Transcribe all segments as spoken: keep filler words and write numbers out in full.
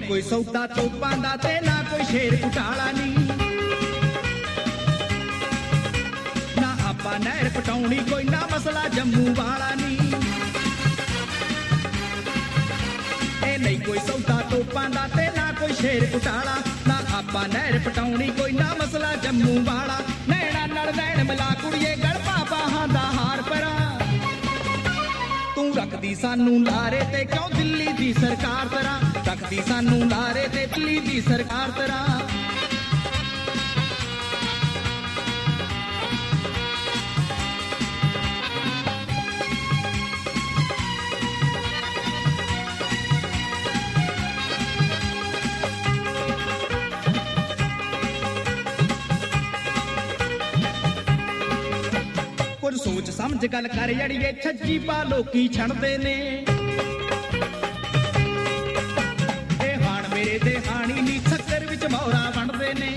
कोई सौदा तोपां दा ते ना कोई शेर घुटाला नी ना आपां नहर पटाउणी कोई ना मसला जम्मू वाला नी ए नहीं कोई सौदा तोपां दा ते ना कोई शेर घुटाला ना आपां नहर पटाउणी कोई ना मसला जम्मू वाला नैना नाल नैन मिला कुड़िए गल पापा हां दा हार परा तू रखदी सानू लारे ते क्यों दिल्ली दी सरकार तरा रखदी सानू लारे ते दिल्ली दी सरकार तरा कुछ सोच समझ गल कर अड़िए छज्जी पा लोकी छड़दे ने ए हाण मेरे ते हाणी नी सक्कर विच मौरा वंडदे ने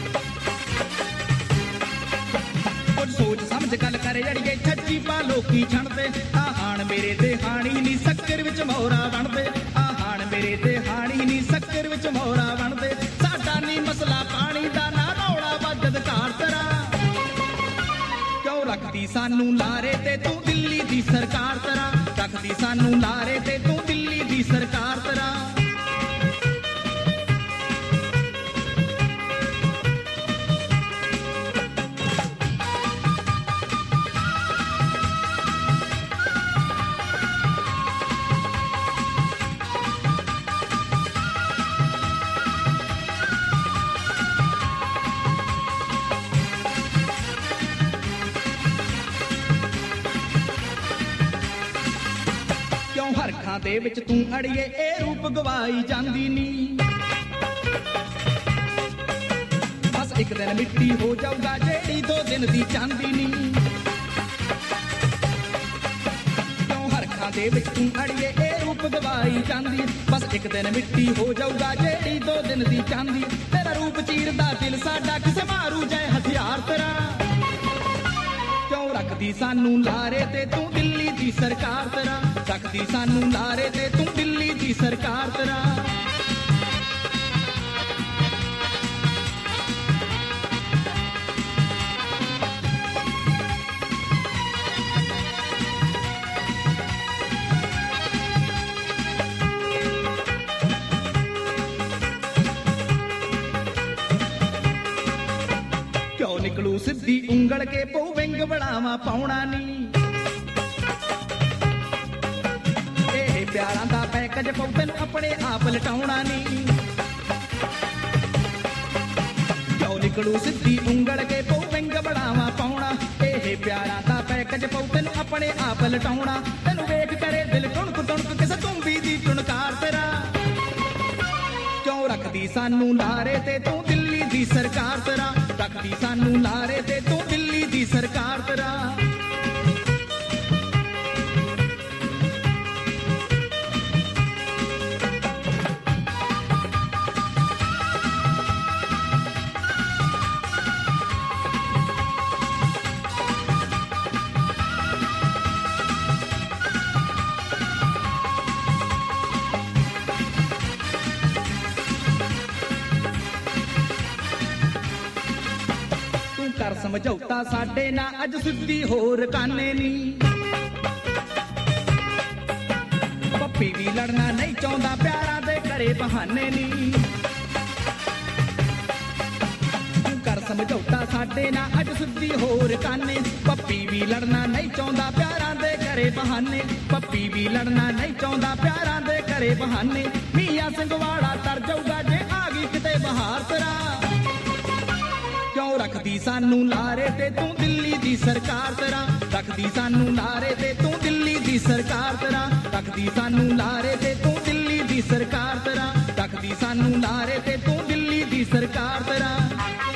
कुछ सोच समझ गल कर अड़िए छज्जी पा लोकी छड़दे आ हाण मेरे ते हाणी नी सक्कर विच मौरा वंडदे आ हाण मेरे ते हाणी नी सक्कर विच मौरा वंडदे साडा नी मसला पानी दा ना रौला वजद कार तरा रखदी सानू लारे ते तू दिल्ली दी सरकार तरा रखदी सानू लारे ते तू दिल्ली दी सरकार तरा हरखां दे विच तू अड़िए ए रूप गवाई जांदी नी बस एक दिन मिट्टी हो जाऊगा जेड़ी दो दिन दी चांदी नी क्यों हरखां दे विच तू अड़िए ए रूप गवाई जांदी बस एक दिन मिट्टी हो जाऊगा जेड़ी दो दिन दी चांदी तेरा रूप चीरदा दिल साडा किसे मारू जाए हथियार तेरा क्यों रखदी सानू लारे ते तू दिल्ली दी सरकार तेरा रखदी सानू लारे ते तू दिल्ली दी सरकार तेरा क्यों निकलू सिद्धी उंगल के पो विंग बढ़ावा पाउणा नी प्यारां दा पैकेज पौ तैनू अपने आप लटाउणा नी क्यों निकलू सिद्धी उंगल के पौ विंग बढ़ावा पाउणा ए प्यारां दा पैकेज पौ तैनू अपने आप लटाउणा तैनू वेख करे दिल टुणक टुणक किसे तुम्बी दी टुणकार तेरा क्यों रखदी सानू लारे ते तू दिल्ली दी सरकार तेरा रखदी सानू लारे ते तू दिल्ली दी सरकार तेरा कर समझौता साडे ना अज सिद्धी होर काने नी पप्पी भी लड़ना नहीं चाहता प्यारा दे करे बहाने नी कर समझौता साडे ना अज सिद्धी होर काने पप्पी भी लड़ना नहीं चाहता प्यारा दे करे बहाने पप्पी भी लड़ना नहीं चाहता प्यारा दे करे बहाने मियां संगवाड़ा तर जाऊगा जे आ गई किते बहार तेरा क्यों रखदी सानू लारे ते तू दिल्ली दी सरकार तेरा रखदी सानू लारे ते तू दिल्ली दी सरकार तेरा रखदी सानू लारे ते तू दिल्ली दी सरकार तेरा रखदी सानू लारे ते तू दिल्ली दी सरकार तेरा